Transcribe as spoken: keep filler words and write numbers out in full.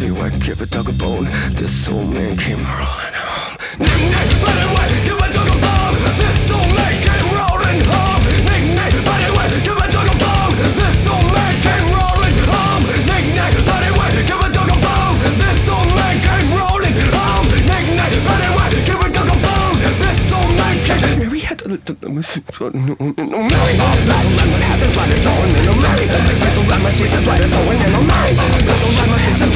body white, give a dog a bone. This old man came rolling home. Nick, nick, body white, give a dog a bone. This old man came rolling home. Nick, nick, body white, give a dog a bone. This old man came rolling home. Nick, nick, body white, give a dog a bone. This old man came rolling home. Nick, nick, body white, give a dog a bone. This old man came. Mary had to lift up the no Mary, Mary, has his blood is on, and no Mary, little Mama, she's his blood is on, and no Mary, little Mama, she's his